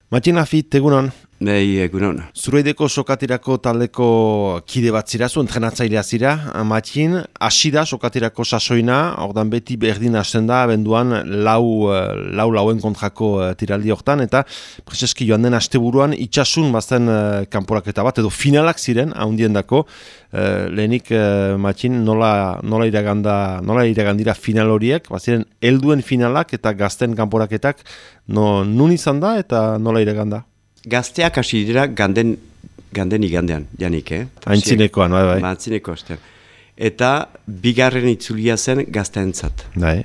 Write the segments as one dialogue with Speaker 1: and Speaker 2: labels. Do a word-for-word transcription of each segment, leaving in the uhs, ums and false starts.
Speaker 1: Matin Lafit, egunon.
Speaker 2: Nei, egunon.
Speaker 1: Zureideko sokatirako taldeko kide bat zira, zu entrenatzailea zira, Matin, hasi da sokatirako sasoina, ordan beti berdin hasten da, abenduan lau, lau lauen kontrako tiraldi hortan, eta preseski joan den asteburuan itxasun bazen kanporaketa bat, edo finalak ziren, haundien dako, uh, lehenik uh, Matin nola, nola, iraganda, nola iragandira final horiek, baziren helduen finalak eta gazten kanporaketak, no, nun izan da eta nola iraganda?
Speaker 2: Gazteak hasi dira ganden, ganden igandean, janik, eh?
Speaker 1: Aintzinekoan, bai, bai.
Speaker 2: Aintzineko astean. Eta bigarren itzulia zen gazteentzat.
Speaker 1: Bai.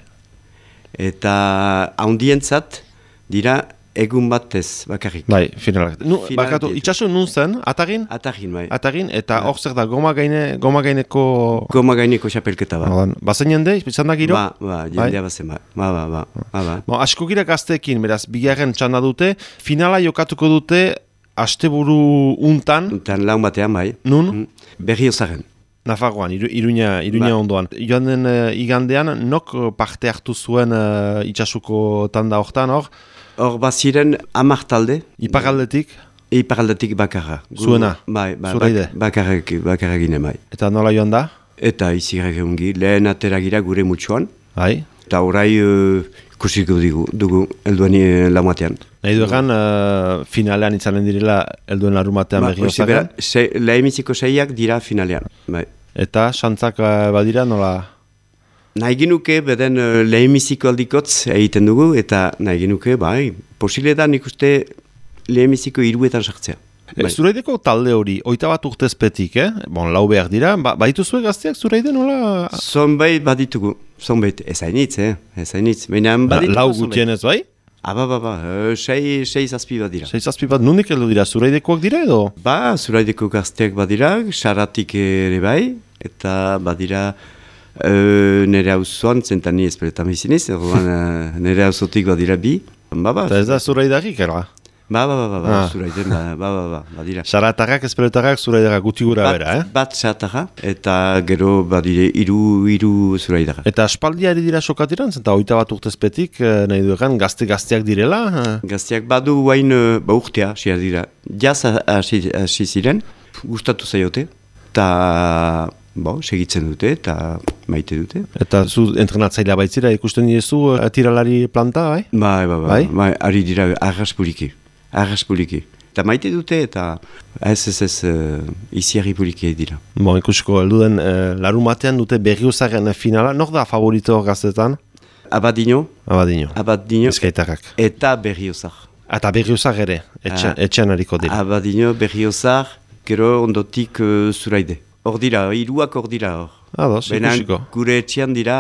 Speaker 2: Eta haundientzat dira egun batez bakarrik.
Speaker 1: Bai, finalak. Nu,
Speaker 2: Final
Speaker 1: bakatu, itxaso nun zen, atagin?
Speaker 2: Atagin, bai.
Speaker 1: Atagin, eta hor zer da, goma, gaine, goma gaineko...
Speaker 2: Goma gaineko xapelketa, ba.
Speaker 1: Bazen jende, izan da giro?
Speaker 2: Ba, ba, jendea bazen, ba. Ba, ba, ba. ba, ba.
Speaker 1: Bo, asko gira gazteekin, beraz, bigarren txanda dute, finala jokatuko dute asteburu untan.
Speaker 2: Untan laun batean, bai.
Speaker 1: Nun?
Speaker 2: Mm. Berriozaren.
Speaker 1: Nafarroan, iru, iruña, iruña ba. Ondoan. Joan den uh, igandean, nok parte hartu zuen uh, itxasuko tanda hortan, hor?
Speaker 2: Hor baziren hamar talde.
Speaker 1: Iparaldetik?
Speaker 2: Iparaldetik bakarra.
Speaker 1: Zuena?
Speaker 2: Bai, bai,
Speaker 1: Zureide?
Speaker 2: Bakarrak, bakarra gine, bai.
Speaker 1: Eta nola joan da?
Speaker 2: Eta izirrak egungi, lehen ateragira gure mutxuan.
Speaker 1: Bai.
Speaker 2: Eta orai uh, ikusiko dugu, dugu elduen uh, laumatean.
Speaker 1: Nahi du egan, uh, finalean itzalen direla elduen larumatean
Speaker 2: ba,
Speaker 1: Berriozaren?
Speaker 2: Se, Lehemiziko seiak dira finalean, bai.
Speaker 1: Eta xantzak uh, badira nola?
Speaker 2: Nahi genuke, beden uh, lehemiziko aldikotz egiten dugu, eta nahi genuke, bai, posile da nik uste lehemiziko hiruetan sartzea.
Speaker 1: Bai. Zureideko talde hori, oita bat urtezpetik, eh? Bon, lau behar dira, ba, baitu zuen gazteak zureide nola?
Speaker 2: Zonbait baditugu, zonbait, ez hainitz, eh? Ez hainitz, baina baditugu.
Speaker 1: Lau gutxienez, bai?
Speaker 2: Ah, ba, ba, ba, uh, sei, sei zazpi bat dira.
Speaker 1: Sei zazpi bat, nundik heldu dira, zureidekoak dira edo?
Speaker 2: Ba, zuraideko gazteak badira, xaratik ere bai, eta badira uh, nire hauzoan, zentan ni espeletan biziniz, erdoan uh, nire hauzotik badira bi. Ba, ba.
Speaker 1: Eta ez da zureidarik, era?
Speaker 2: Ba, ba, ba, ba, ba,
Speaker 1: ah.
Speaker 2: zuraiden, ba, ba, ba, ba, badira.
Speaker 1: Xaratarrak, espeletarrak, zuraidarak guti gura
Speaker 2: bat,
Speaker 1: bera, eh?
Speaker 2: Bat xaratarra, eta gero badire iru, iru zuraidarra.
Speaker 1: Eta aspaldiari dira sokatiran, zenta oita bat urtezpetik, nahi du egan, gazte-gazteak direla?
Speaker 2: Gazteak badu guain, ba urtea, xia dira. Jaz hasi ziren, gustatu zaiote, eta... Bo, segitzen dute eta maite dute.
Speaker 1: Eta zu entrenatzailea baitzira ikusten dizu tiralari planta, bai?
Speaker 2: Bai, bai, bai,
Speaker 1: bai?
Speaker 2: bai, ari dira arraspuliki, arraspuliki. Eta maite dute eta ez ez ez uh, iziarri puliki dira.
Speaker 1: Bo, ikusiko, elduden uh, larumatean dute Berriozaren finala, nor da favorito gaztetan?
Speaker 2: Abadino.
Speaker 1: Abadino.
Speaker 2: Abadino.
Speaker 1: Bizkaitarrak.
Speaker 2: Eta Berriozar. Eta
Speaker 1: Berriozar ere, etxean, ah. etxean hariko dira.
Speaker 2: Abadino, Berriozar, gero ondotik uh, zuraide. Hor dira, hiruak hor dira hor.
Speaker 1: Ados, ikusiko.
Speaker 2: Gure etxean dira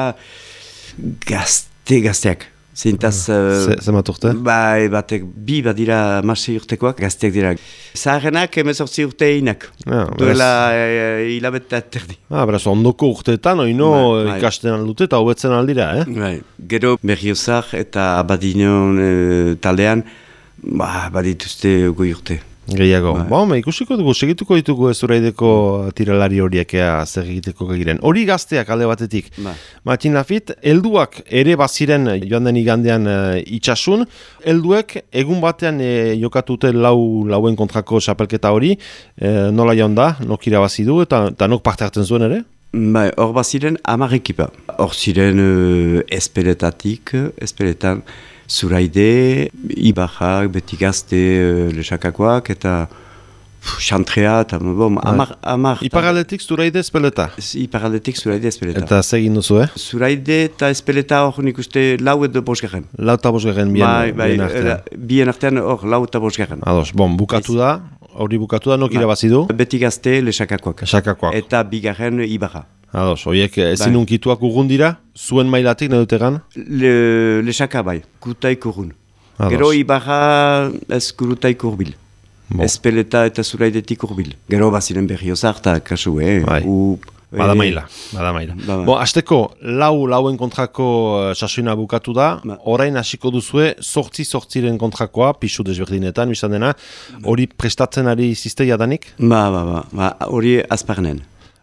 Speaker 2: gazte gazteak. Zintaz... Uh,
Speaker 1: Zemat urte?
Speaker 2: Bai, batek, bi bat dira masei urtekoak gazteak dira. Zaharenak emezortzi urte einak. Ja, duela uh, hilabeta terdi.
Speaker 1: Ah, beraz, ondoko urteetan, oino ba, ikasten aldute eta hobetzen aldira, eh?
Speaker 2: Bai, gero Berriozar eta Abadinon uh, taldean, ba, badituzte goi urte.
Speaker 1: Gehiago. Ba, ba, ikusiko dugu, segituko ditugu Zuraideko tiralari horiek zer egiteko giren. Hori gazteak alde batetik. Ba. Matin Lafit, helduak ere baziren joan den igandean uh, itxasun. Helduek egun batean uh, jokatute lau lauen kontrako xapelketa hori. Uh, nola jaun da, nok irabazi du eta, eta nok parte hartzen zuen ere?
Speaker 2: Bai, hor baziren hamar ekipa. Hor ziren uh, espeletatik, espeletan, Zuraide, Ibarrak, beti gazte uh, lesakakoak, eta xantrea, eta bom, amar... amar
Speaker 1: Iparaldetik Zuraide espeleta?
Speaker 2: Iparaldetik Zuraide espeleta.
Speaker 1: Eta segin duzu, eh?
Speaker 2: Zuraide eta espeleta hor nik uste lau edo bosgarren.
Speaker 1: Lau eta bosgarren bien,
Speaker 2: bai, bai,
Speaker 1: bien artean.
Speaker 2: Bien artean hor lau eta bosgarren.
Speaker 1: Ados, bon, bukatu da, hori bukatu da, nok irabazi du?
Speaker 2: Beti gazte lesakakoak.
Speaker 1: Lesakakoak.
Speaker 2: Eta bigarren Ibarra.
Speaker 1: Ados, horiek ezin unkituak urgun dira, zuen mailatik nahi dutegan?
Speaker 2: Le, lesaka bai, gurutaik urgun. Gero Ibarra ez gurutaik urbil. Bon. Espeleta eta Zuraidetik urbil. Gero baziren Berriozar eta kasu, eh?
Speaker 1: Bai. U, bada maila, bada maila. Ba, bon, azteko, lau lauen kontrako uh, sasoina bukatu da, ba. Orain hasiko duzue, sortzi sortziren kontrakoa, pixu desberdinetan, bizan dena, hori prestatzen ari zizte jadanik?
Speaker 2: Ba, ba, ba, ba, hori azparnen.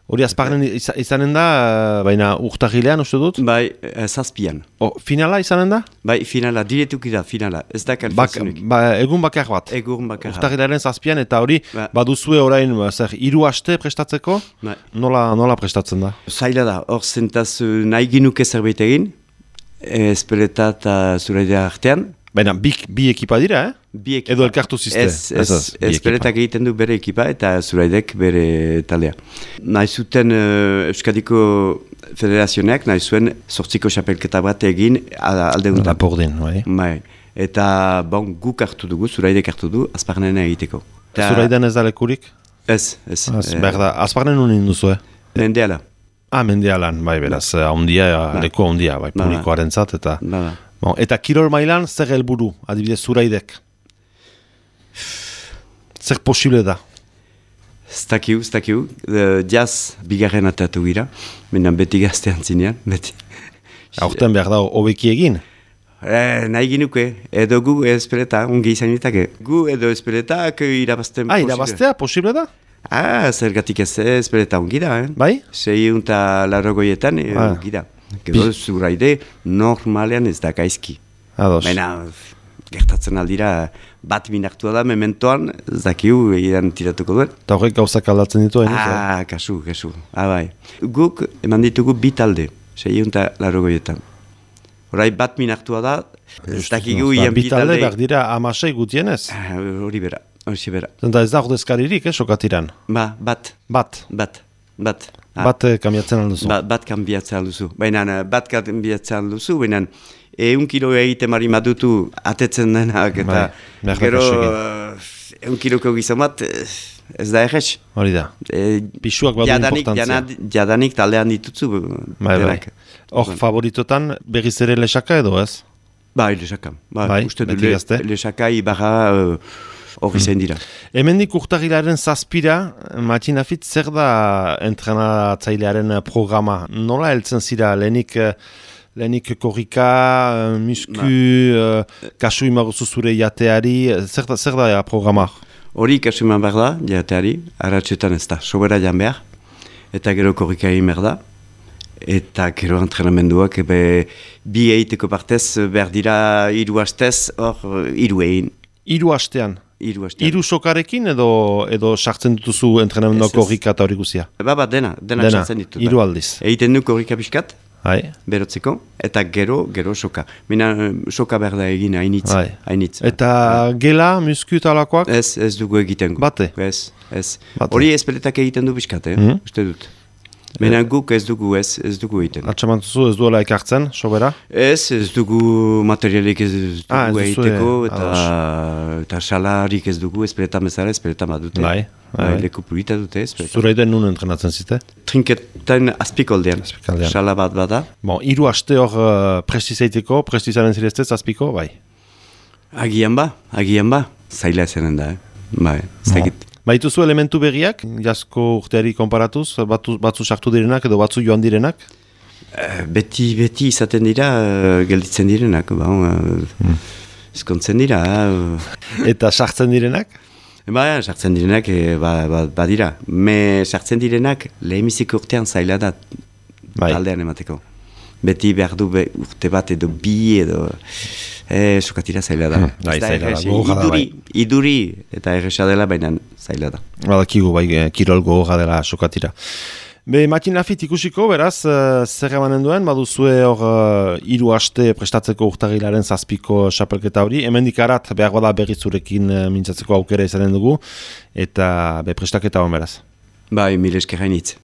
Speaker 1: Hori azparnen iza, izanen da, baina urtagilean uste dut?
Speaker 2: Bai, uh, zazpian.
Speaker 1: O, finala izanen da?
Speaker 2: Bai, finala, diretuki da, finala. Ez da kalfazionik.
Speaker 1: Ba, egun bakar bat.
Speaker 2: Egun bakar bat.
Speaker 1: Urtagilaren zazpian, eta hori,
Speaker 2: ba.
Speaker 1: baduzue orain, zer, hiru aste prestatzeko?
Speaker 2: Bai.
Speaker 1: Nola, nola prestatzen da?
Speaker 2: Zaila da, hor zentaz nahi ginuke zerbait egin, espeleta eta zuraidea artean.
Speaker 1: Baina, bi, bi ekipa dira, eh?
Speaker 2: Bi ekipa.
Speaker 1: Edo elkartu ziste.
Speaker 2: Ez, ez, ez espeletak egiten du bere ekipa eta zuraidek bere taldea. Nahi zuten uh, Euskadiko Federazionek, nahi zuen sortziko xapelketa bat egin alde untan.
Speaker 1: Lapordin, bai.
Speaker 2: Bai. Eta bon, guk hartu dugu, zuraidek hartu du, azparnena egiteko. Ta...
Speaker 1: Zuraidan ez da lekurik?
Speaker 2: Ez, ez.
Speaker 1: Az, eh, berda, azparnen unin duzu, eh?
Speaker 2: Mendeala.
Speaker 1: Ah, mendealan, bai, beraz, ondia, ba. Leku ondia, bai, publikoaren zat, eta...
Speaker 2: Ba, ba.
Speaker 1: Bon, eta kirol mailan zer helburu, adibidez zuraidek? Zer posible da?
Speaker 2: Ztakiu, ztakiu. Diaz bigarren atatu gira, menen beti gaztean zinean, beti.
Speaker 1: Aurten behar da, hobeki egin?
Speaker 2: Eh, nahi ginuke, edo gu espeleta, ongi izan ditake. Gu edo espeletak irabazten
Speaker 1: ah, posible. Ah, irabaztea, posible da?
Speaker 2: Ah, zergatik ez espeleta ongi da, eh?
Speaker 1: Bai?
Speaker 2: Sei unta larrogoietan ah. ongi da. Gero zuraide normalean ez da gaizki.
Speaker 1: Ados.
Speaker 2: Baina gertatzen aldira bat minartua da mementoan, zakiu egiran tiratuko duen.
Speaker 1: Eta horrek gauzak aldatzen ditu, hain
Speaker 2: Ah, kasu, kasu. Ah, bai. Guk eman ditugu bi talde, sei unta larrogoietan. Horai bat minartua da, ez dakigu ian bi talde.
Speaker 1: Bi talde behar dira amasei gutienez?
Speaker 2: Hori bera, hori bera.
Speaker 1: Zenta ez da ordezkaririk, eh, sokatiran?
Speaker 2: Ba, bat.
Speaker 1: Bat.
Speaker 2: Bat, bat.
Speaker 1: Ah. Bat kambiatzen alduzu.
Speaker 2: Ba, bat kambiatzen alduzu. Baina bat kambiatzen alduzu, baina eun kilo egite mari madutu atetzen denak, eta
Speaker 1: bai,
Speaker 2: gero eun kiloko gizan bat ez da errez.
Speaker 1: Hori da. E, Pisuak badu importantzia.
Speaker 2: Jadanik taldean ditutzu.
Speaker 1: Bai, bai. Hor favoritotan berriz ere lesaka edo ez?
Speaker 2: Bai, lesaka. Ba,
Speaker 1: bai, beti gazte.
Speaker 2: Lesaka ibarra... Uh, hori zen dira.
Speaker 1: Hemendik urtagilaren zazpira, Matxinafit, zer da entrenatzailearen programa? Nola heltzen zira? Lehenik, lehenik korrika, musku, uh, kasu imagozu zure jateari, zer da, zer da programa?
Speaker 2: Hori kasu iman behar da, jateari, aratxetan ez da, sobera jan behar, eta gero korrika egin behar da, eta gero entrenamenduak, ebe, bi egiteko partez, behar dira hiru hastez, hor, hiru egin.
Speaker 1: Hiru hastean?
Speaker 2: Hiru hastean.
Speaker 1: Hiru sokarekin edo edo sartzen dituzu entrenamenduak korrika eta hori guzia?
Speaker 2: Ba, ba, dena, dena sartzen ditu.
Speaker 1: Hiru aldiz.
Speaker 2: Egiten du korrika pixkat,
Speaker 1: hai. Berotzeko,
Speaker 2: eta gero, gero soka. Mina, soka behar da egin hainitz. hainitz.
Speaker 1: Eta hai. Gela, musku eta alakoak?
Speaker 2: Ez, ez dugu egiten.
Speaker 1: Bate?
Speaker 2: Ez, ez. Hori espeletak egiten du pixkat, eh? Mm-hmm. Uste dut. Mena guk ez dugu ez, ez dugu egiten.
Speaker 1: Atxamantuzu ez duela ekartzen, sobera?
Speaker 2: Ez, ez dugu materialik ez dugu
Speaker 1: ah,
Speaker 2: egiteko, eta, eta salarik ez dugu, espeletan bezala, espeletan bat dute.
Speaker 1: Bai, bai.
Speaker 2: Leku pulita dute, espeletan.
Speaker 1: Zureiden nun entrenatzen zite?
Speaker 2: Trinketan azpikoldean, sala bat bada.
Speaker 1: Bon, hiru aste hor uh, prestizaiteko, prestizaren zireztez azpiko, bai?
Speaker 2: Agian ba, agian ba, zaila zenen da, eh? Bai, ez dakit.
Speaker 1: Baituzu elementu berriak, jazko urteari konparatuz, batzu, batzu sartu direnak edo batzu joan direnak?
Speaker 2: Uh, beti, beti izaten dira, uh, gelditzen direnak, ba, uh, hmm. eskontzen dira. Uh.
Speaker 1: Eta sartzen direnak?
Speaker 2: Ba, sartzen direnak, e, ba, ba, ba dira. Me sartzen direnak, lehemisik urtean zaila da, bai. Taldean emateko. Beti behar du be, urte bat edo bi edo... E, sokatira zaila da.
Speaker 1: Hmm, bai, zaila da.
Speaker 2: Iduri, iduri eta erresa dela, baina zaila da.
Speaker 1: Badakigu, bai, kirol gogorra dela sokatira. Be, Matxinafit ikusiko, beraz, uh, zer emanen duen, baduzue hor hiru uh, aste prestatzeko urtagilaren zazpiko xapelketa hori, hemendik arat behar bada berrizurekin uh, mintzatzeko aukera izanen dugu, eta be, prestaketa hon beraz.
Speaker 2: Bai, mil esker hainitz.